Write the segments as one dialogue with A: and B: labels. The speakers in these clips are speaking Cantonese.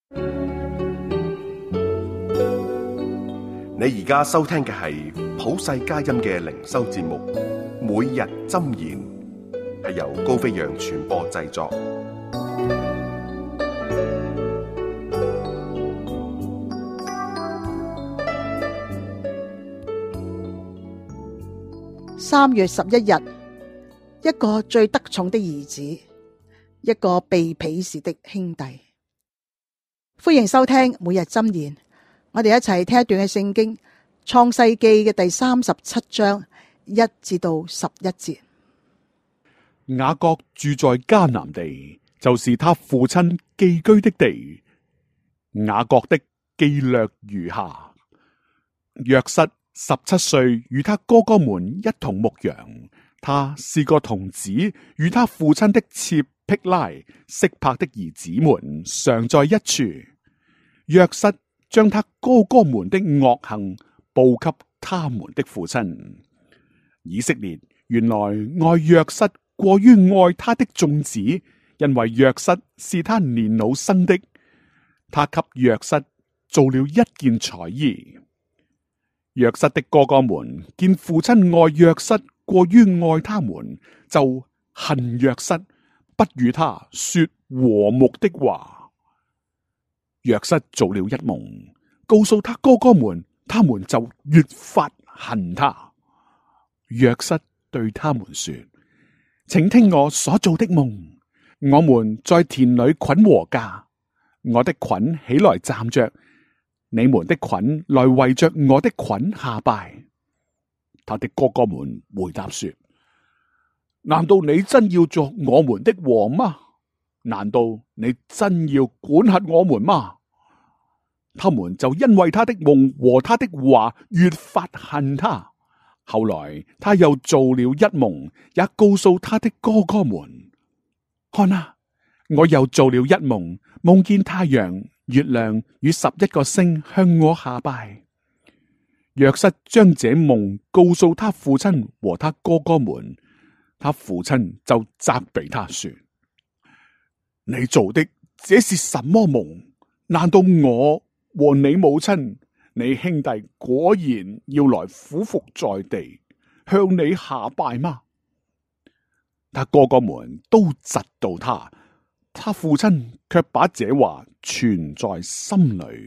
A: 你而家收聽嘅係普世佳音嘅靈修節目，每日箴言，係由高飛揚傳播製作。
B: 3月11日，一個最得寵的兒子，一個被鄙視的兄弟。歡迎收聽每日箴言，我哋一齊聽一段嘅聖經，創世記嘅第37章1至到11節。
C: 雅各住在迦南地，就是他父親寄居的地。雅各的記略如下：約瑟17歲，與他哥哥們一同牧羊。他是個童子，與他父親的妾辟拉、色柏的兒子們常在一處。約瑟將他哥哥們的惡行報給他們的父親。以色列原來愛約瑟過於愛他的眾子，因為約瑟是他年老生的。他給約瑟做了一件彩衣。約瑟的哥哥們見父親愛約瑟過於愛他們，就恨約瑟，不與他說和睦的話。約瑟做了一夢，告訴他哥哥們，他們就越發恨他。約瑟對他們說：請聽我所做的夢。我們在田裏捆禾稼，我的捆起來站着，你們的捆來圍着我的捆下拜。他的哥哥們回答說：難道你真要作我們的王嗎？難道你真要管轄我們嗎？他們就因為他的夢和他的話越發恨他。後來他又做了一夢，也告訴他的哥哥們：看啊，我又做了一夢，夢見太陽、月亮與11個星向我下拜。約瑟將這夢告訴他父親和他哥哥們，他父親就責備他說：你做的這是什麼夢？難道我和你母親、你兄弟果然要來俯伏在地，向你下拜嗎？他哥哥們都嫉妒他，他父親卻把這話存在心裏。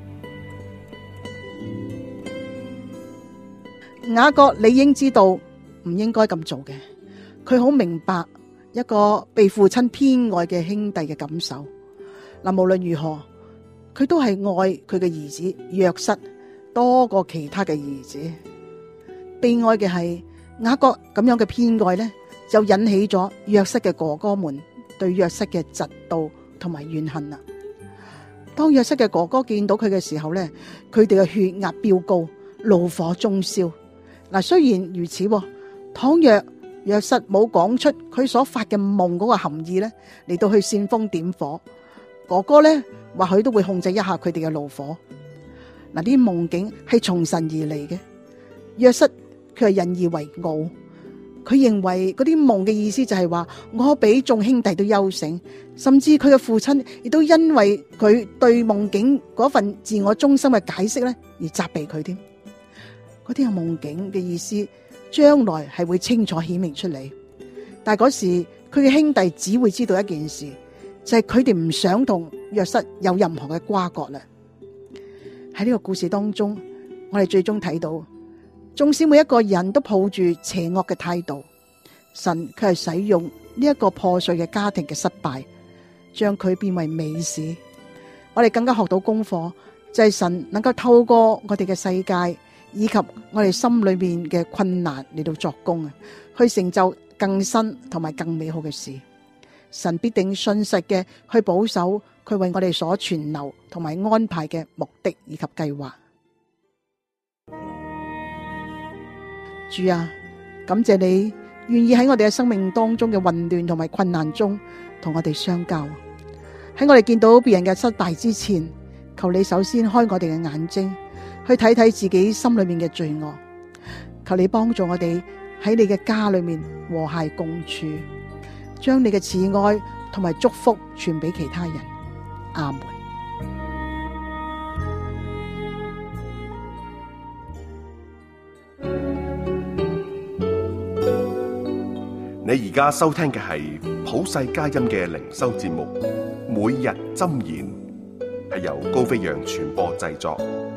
B: 雅各理應知道唔應該咁做嘅，佢好明白一個被父親偏愛嘅兄弟嘅感受。嗱，無論如何，佢都係愛佢嘅兒子約瑟多過其他嘅兒子。悲哀嘅係雅各咁樣嘅偏愛呢，就引起咗約瑟嘅哥哥們對約瑟嘅嫉妒同埋怨恨啦。當約瑟嘅哥哥見到佢嘅時候呢，佢哋嘅血壓飆高，怒火中燒。嗱，雖然如此，倘若約瑟冇講出佢所發嘅夢嗰個含義咧，嚟到去煽風點火，哥哥咧或許都會控制一下佢哋嘅怒火。嗱，呢啲夢境係從神而嚟嘅，約瑟佢係引以為傲，佢認為嗰啲夢嘅意思就係話我比眾兄弟都優勝，甚至佢嘅父親亦都因為佢對夢境嗰份自我中心嘅解釋咧而責備佢添。嗰啲係夢境嘅意思，將來係會清楚顯明出嚟。但係嗰時佢嘅兄弟只會知道一件事，就係佢哋唔想同約瑟有任何嘅瓜葛啦。喺呢個故事當中，我哋最終睇到，縱使每一個人都抱住邪惡嘅態度，神卻係使用呢一個破碎嘅家庭嘅失敗，將佢變為美事。我哋更加學到功課，就係神能夠透過我哋嘅世界，以及我哋心裏面嘅困難嚟到作工啊，去成就更新同埋更美好嘅事。神必定信實嘅去保守佢為我哋所存留同埋安排嘅目的以及計劃。主啊，感謝你願意喺我哋嘅生命當中嘅混亂同埋困難中同我哋相交。喺我哋見到別人嘅失敗之前，求你首先開我哋嘅眼睛，去睇睇自己心裏面嘅罪惡。求你幫助我哋喺你嘅家裏面和諧共處，將你嘅慈愛同埋祝福傳俾其他人。阿門。
A: 你而家收聽嘅係普世佳音嘅靈修節目《每日箴言》，係由高飛揚傳播製作。